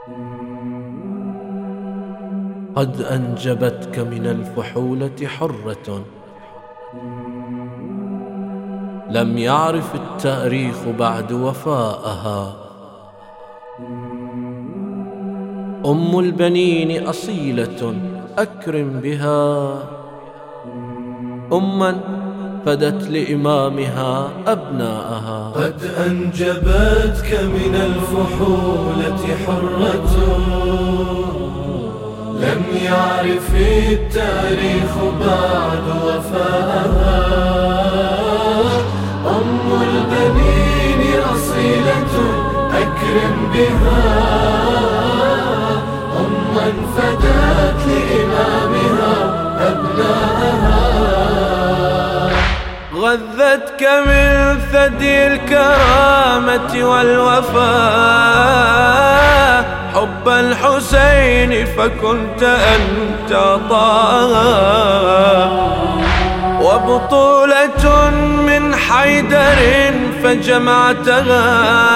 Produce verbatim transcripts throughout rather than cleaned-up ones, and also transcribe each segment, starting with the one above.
قد أنجبتك من الفحولة حرة، لم يعرف التاريخ بعد وفاءها. أم البنين أصيلة أكرم بها، أماً فدت لإمامها أبناءها. قد أنجبتك من الفحولة حرة، لم يعرف التاريخ بعد وفاءها. أم البنين أصيلة أكرم بها، أماً فدت لإمامها أبناءها. غذتك من ثدي الكرامة والوفاء، حب الحسين فكنت أنت طه، وبطولة من حيدر فجمعتها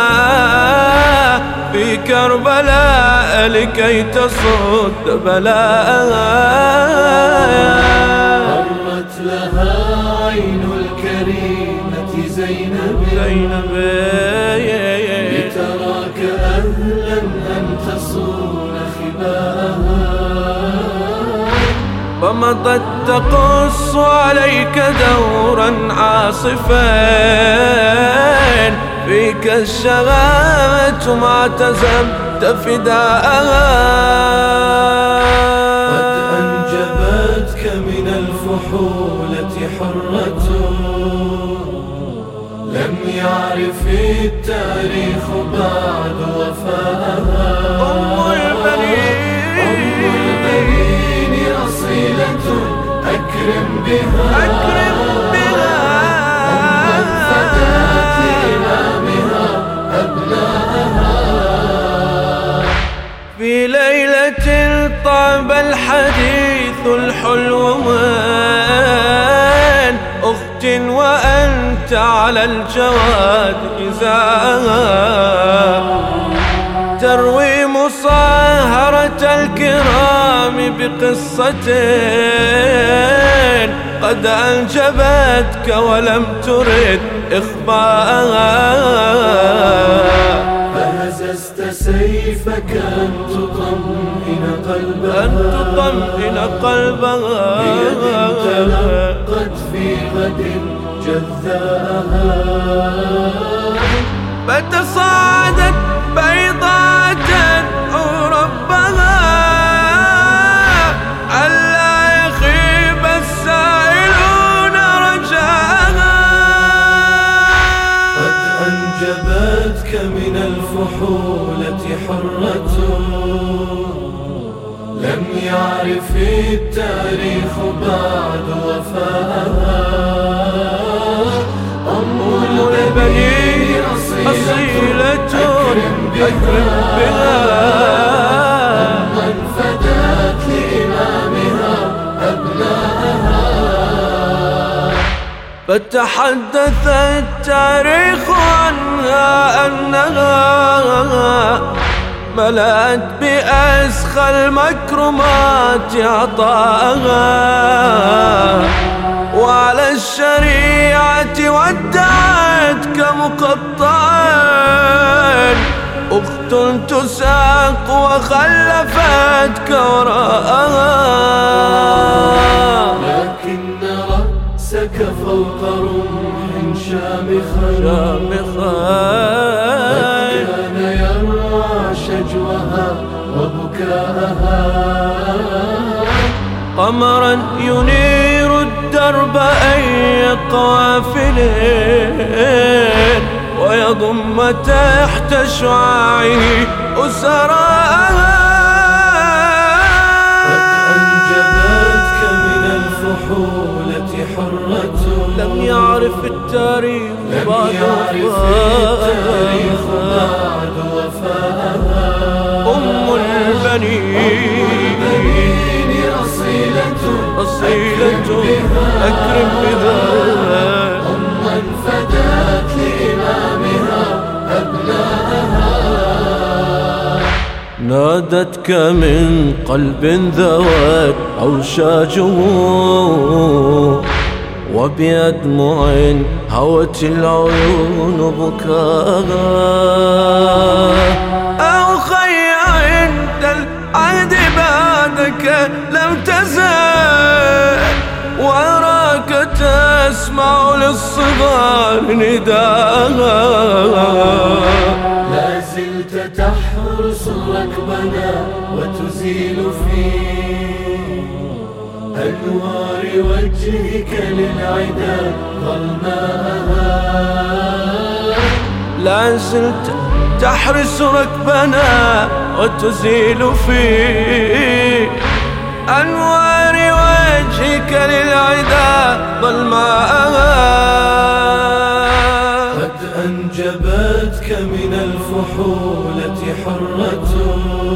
في كربلاء لكي تصد بلاءها. مرت لها عين الكريمة زينب، زينب لتراك أهلا أن تصون خباءها. فمضت تقص عليك دورا عاصفا، فيك الشغامة ما تزمت فداءها. قد أنجبتك من الفحولة حرة، لم يعرف التاريخ بعد وفاءها. أم البنين أم البنين أصيلة أكرم بها، أكرم بها، أماً فدت لإمامها أبناءها. في ليلة طاب الحديث الحلو من أخت وأنت على الجواد إزاها، تروي مصاهرة الكرام بقصة قد أنجبتك ولم ترد إخفاءها. فهززت سيفك أن تطمئن قلبها، أن تطمئن قلبها، بيد تلقت في غد جذاءها. فتصاعدت بيضاء تدعو ربها ألا يخيب السائلون رجاءها. قد أنجبتك من الفحولة حرة، لم يعرف التاريخ بعد وفاءها. أم البنين أصيلة أكرم بها، أماً فدت لإمامها أبناءها. فتحدث التاريخ عنها أنها ملأت بأسخى المكرمات عطاءها، وعلى الشريعة ودعتك مقطعا، أخت تساق وخلفتك وراءها. لكن رأسك فوق رمح شامخا، كان يرعى شجوها وبكاءها. قمرا ينير الدرب أي قوافل، ويضم تحت شعاعه أسراءها. قد أنجبتك من الفحولة حرة، لم يعرف التاريخ بعد وفاءها. أم البنين أصيلة أكرم بها، أماً فدت لإمامها أبناءها. نادتك من قلب ذوت أوشاجه، وبأدمع هوت العيون بكاها. أو خي عند العهد بعدك لم تزل، وأراك تسمع للصغار نداها. لا زلت تحرس ركبنا وتزيل في أنوار وجهك للعدا ظلماءها. لا زلت تحرس ركبنا وتزيل في أنوار وجهك للعدا ظلماءها. قد أنجبتك من الفحولة حرة،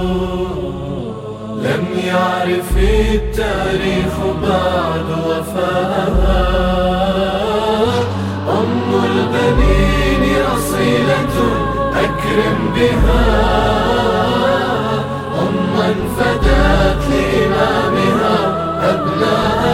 لم يعرف التاريخ بعد وفاءها. أم البنين أصيلة أكرم بها، أما فدت لإمامها أبناءها.